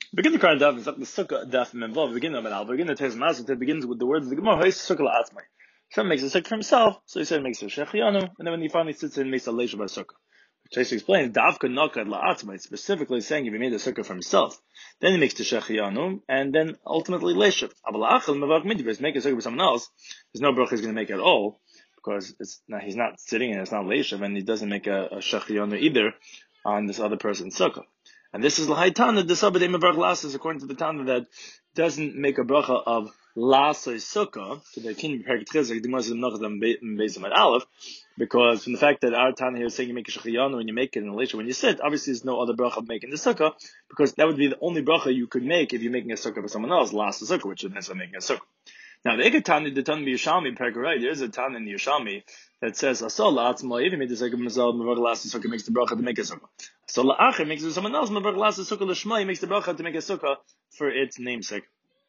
Begin the current daf, it's like the sukkah daf memvav. Begin the menal. Begin the teis mazel. It begins with the words of the Gemara. Ha'is sukkah la'atzmai. Some makes a sukkah for himself, so he said makes a shechianu, and then when he finally sits in, makes a leisha b'sukkah. Chase explains davka nakad la'atzmai, specifically saying if he made a sukkah for himself, then he makes the shechianu, and then ultimately leisha. Aval achal mevak midivus, make a sukkah for someone else. There's no bracha he's going to make at all because he's not sitting and it's not leisha, and he doesn't make a shechianu either on this other person's sukkah. And this is l'haitana the sabbaday mevarach lasas, according to the Tana that doesn't make a bracha of lasay sukkah. So the king prepared chizuk the Gemara nachadam bezim at aleph, because from the fact that our Tana here is saying you make a shechiyanu when you make it in leisha when you sit, obviously there's no other bracha of making the sukkah, because that would be the only bracha you could make if you're making a sukkah for someone else, lasay sukkah, which is necessarily making a sukkah. Now the Ekatani, the Tana Yerushalmi, Perkarai, there is a Tana in Yerushalmi that says Asal la'atzma, if he made the sukkah himself, mevarach lasay sukkah makes the bracha to make a sukkah. So la'acher makes it for someone else, mevarach lasay sukkah l'shma, he makes the bracha to make a sukkah for its namesake.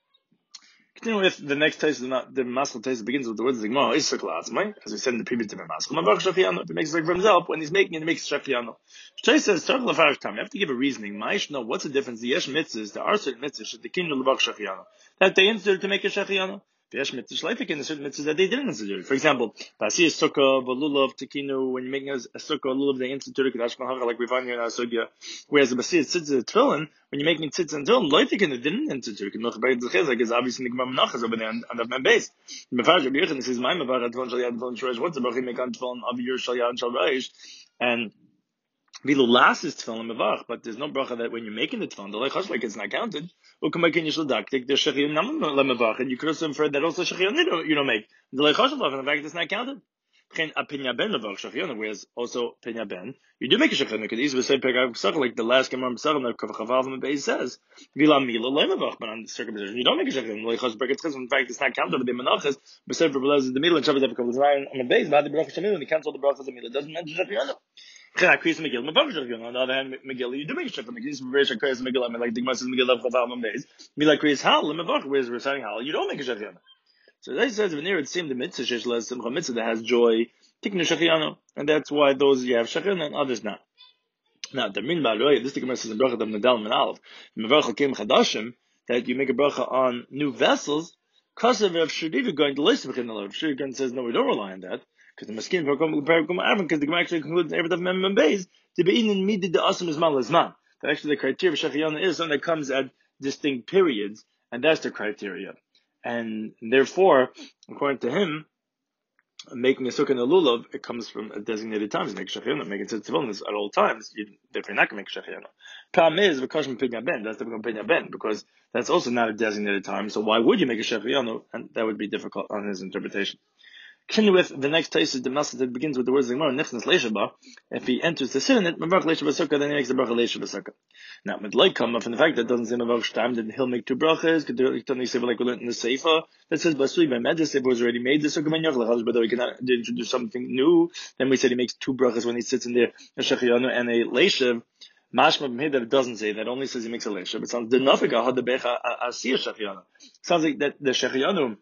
Continue with the next taste, the maskal taste begins with the words of the Gemara, is sukkah la'atzma, as we said in the previous different maskal, mevarach shechianu, if he makes a sukkah for himself, when he's making it, he makes shechianu. Shtei says, you have to give a reasoning. Ma'ayish know what's the difference, the yesh mitzvahs, there are certain mitzvahs, the kinyu l'varach shechianu, that they instituted to make a shechianu. There's certain mitzvahs that they didn't institute. For example, Basi sukkah, Balulav, Tekinu, when you're making a sukkah, Lulav, they instituted Kadash like we find here in our sugya. Whereas the Basi tzitz tefillin, when you're making tzitz and tefillin, Loifikin, they didn't institute. Because obviously the Gemara Menachas over there on the base. Mefarsh Rabbi Yechon says, "My mefarsh tefillin shal yad tefillin shreish." What's the bracha you make on tefillin of your shal yad shal reish? And Vilu last is tefillin mevarach, but there's no bracha that when you're making the tefillin, the leichash like it's not counted. Ukamakin yishladak take the shechion nam lemevarach, and you could also infer that also shechion you don't make the leichash love, and the fact it's not counted. Chen apinya ben mevarach shechion, whereas also pinya ben you do make a shechion. You could easily say pegag psach like the last Gemara Psachim that Kavachavav on the base says vila mila lemevarach, but on the circumcision you don't make a shechion. Leichash bracket chesed. In fact, it's not counted. The menachas besides for the middle and Shabbat on the base, but the bracha shemil when he counts all the brachas the middle doesn't mention shechion. On the other hand, Megillah, you do make a shechah. Megillah, I mean, like the Gemara says, Megillah of Chaval days. Mila Kriyas Hal, Lemavach, whereas reciting Hal, you don't make a shechah. So that says, when it seemed the mitzvah, Sheshla Simcha mitzvah that has joy, taking a shechianu, and that's why those you have shechah and others not. Now, the Min Ba'aloy, this Gemara says in Bracha Dam Nadal Menalv, Mevach Hakim Chadashim, that you make a bracha on new vessels. Kasav of Shadiva going to listen to the Shadiva says, no, we don't rely on that. Because the Maskin because the Gemara actually concludes every time Mem Beis to be in midid the Asam is mal azman. That actually the criteria for Shechiyana is something that comes at distinct periods, and that's the criteria. And therefore, according to him, making a sukkah in a lulav, it comes from a designated time. Make Shechiyana, making tzitzvon at all times. Therefore, you're not going to make Shechiyana. Problem is because Pinya Ben. That's the Pinya Ben because that's also not a designated time. So why would you make a Shechiyana? And that would be difficult on his interpretation. Continue with the next taste is the message that begins with the words of the Gemara, Nichnas Leishaba. If he enters to sit in it, Mavarach Leishaba Sukkah, then he makes the bracha Leishaba Sukkah. Now, Midlai come up from the fact that it doesn't say Mavarach Shtam, then he'll make two brachas, could he say like we learned in the Seifa, that says Basui by Medis, if it was already made the Sukkah Menyach, but though he cannot introduce something new, then we said he makes two brachas when he sits in there, a Shechiyanu and a Leishav. Mashma b'mei that it doesn't say that, only says he makes a Leishav. It sounds, the Nafika had the Becha Asiyah Shechiyanu. Sounds like that the Shechiyanu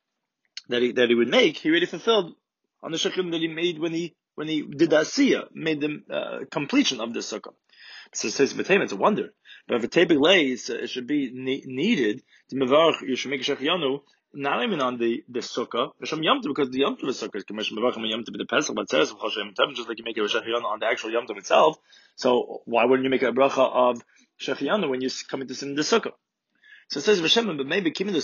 that he would make, he already fulfilled on the shechim that he made when he did the asiyah, made the completion of the sukkah. So it says v'teiv, it's a wonder. But if a lays, it should be needed to mevarach. You should make a shechiyanu not even on the sukkah, Hashem Yom Tov, because the Yom Tov is sukkah is commissioned mevarach Yom Tov the Pesach, but says just like you make a shechiyanu on the actual Yom Tov itself. So why wouldn't you make a bracha of shechiyanu when you're coming to sit in the sukkah? So it says Vashem, but maybe the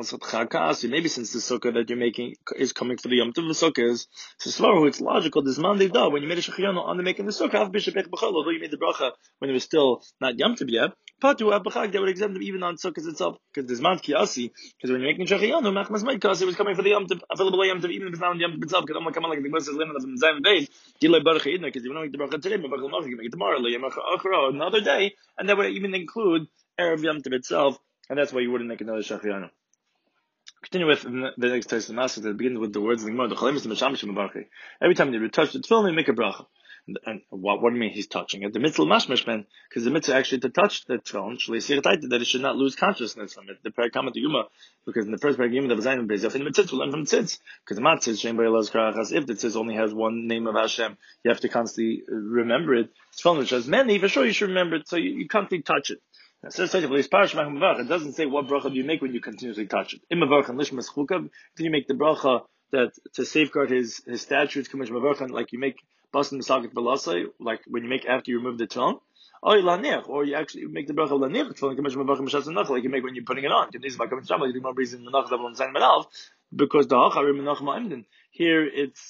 sukkah, maybe since the sukkah that you're making is coming for the Yom Tov, the sukkah is so it's logical. This Monday when you made a shechiyanu on the making the sukkah, although you made the bracha when it was still not Yom Tov yet, that would exempt them even on sukkahs itself, because there's man kiasi. Because when you're making shechiyanu, machmas might kasi was coming for the Yom Tov, available Yom Tov, even if it's not on Yom Tov itself. Because I'm like the Gemara says limit of the Zayin days, delay baruch yidna, because you don't make the bracha today, but you make it tomorrow, another day, and that would even include erev Yom Tov itself. And that's why you wouldn't make another shechiyanu. Continue with the next text of the Master that begins with the words of the Gemara. Every time you touch the tefillin, you make a bracha. And what do you mean he's touching it? The mitzvah mashmashman, because the mitzvah actually to touch the tefillin, that it should not lose consciousness from it. The prayer comment to Yuma, because in the first prayer Yuma, the Zayin Beis in the mitzvah, we'll learn from tzitz. Because the mat says, Shem B'Elaz Karachas, if the tzitz only has one name of Hashem, you have to constantly remember it. Tefillin, which has many, for sure you should remember it, so you constantly touch it. It says it doesn't say what bracha do you make when you continuously touch it. If you make the bracha that to safeguard his statutes, like you make basan misaket velasai, like when you make after you remove the tefillin, or you actually make the bracha laniach tefillin, like you make when you're putting it on. Because the hachar here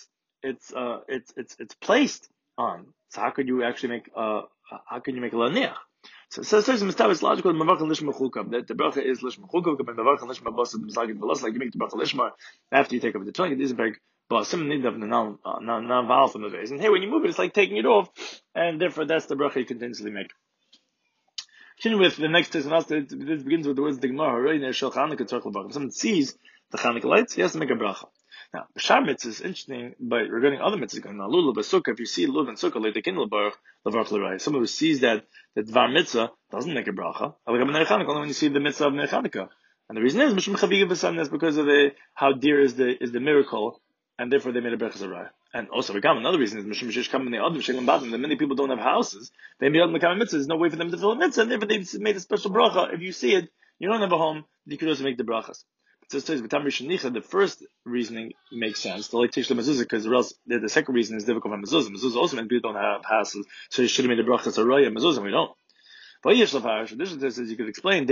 it's placed on. So how could you actually make how can you make a laniach? So it says it's logical that the bracha is lishma chukam, but the bracha lishma basim misagid velas, like you make the bracha lishma after you take up the tefillin. It is very basim need of non vowel from the base. And hey, when you move it, it's like taking it off, and therefore that's the bracha you continuously make. Continue with the next test. This begins with the words Digmar. Right near Shel Chanukah Tzarech L'Bracha. If someone sees the Chanukah lights, he has to make a bracha. Now, B'Shar mitzvah is interesting, but regarding other mitzvahs, now Lulav B'Sukkah, if you see Lulav and Sukkah, like the Kin L'Baruch L'Rai, someone who sees that Dvar mitzvah doesn't make a bracha. Only when you see the mitzvah of Ner Chanukah. And the reason is Mishum Chaviga B'San, that's because of how dear is the miracle, and therefore they made a bracha Zarai. And also, another reason is Mishum Shish Kam in the Adam Shalom Batim. That many people don't have houses. They made the mitzvah. There's no way for them to fill a mitzvah, and therefore they made a special bracha. If you see it, you don't have a home. You can also make the brachas. It says the first reasoning makes sense. The like Tishla Mezuzah, because the second reason is difficult for Mezuzah. Mezuzah also means people don't have houses, so you should have made the brachas Araya Mezuzah. We don't. But this is you could explain.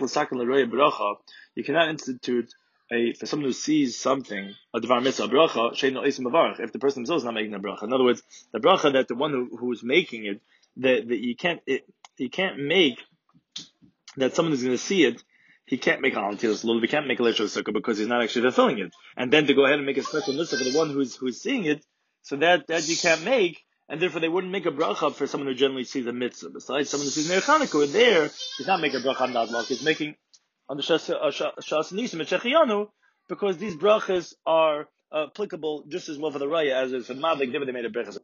You cannot institute for someone who sees something, a Dvar Mitzvah, bracha, sheino esim avarach, if the person himself is not making the bracha. In other words, the bracha that the one who's making it, that you can't make, that someone is going to see it, he can't make a halatilas lulav, he can't make a leisha sukkah because he's not actually fulfilling it. And then to go ahead and make a special mitzvah for the one who's seeing it, so that you can't make, and therefore they wouldn't make a bracha for someone who generally sees a mitzvah. Besides, someone who sees Ner Chanukah, there, he's not making a bracha on Nadlok, he's making on the Shas Nisim and Shechianu, because these brachas are applicable just as well for the Raya as is for the Madlik. They made a bracha.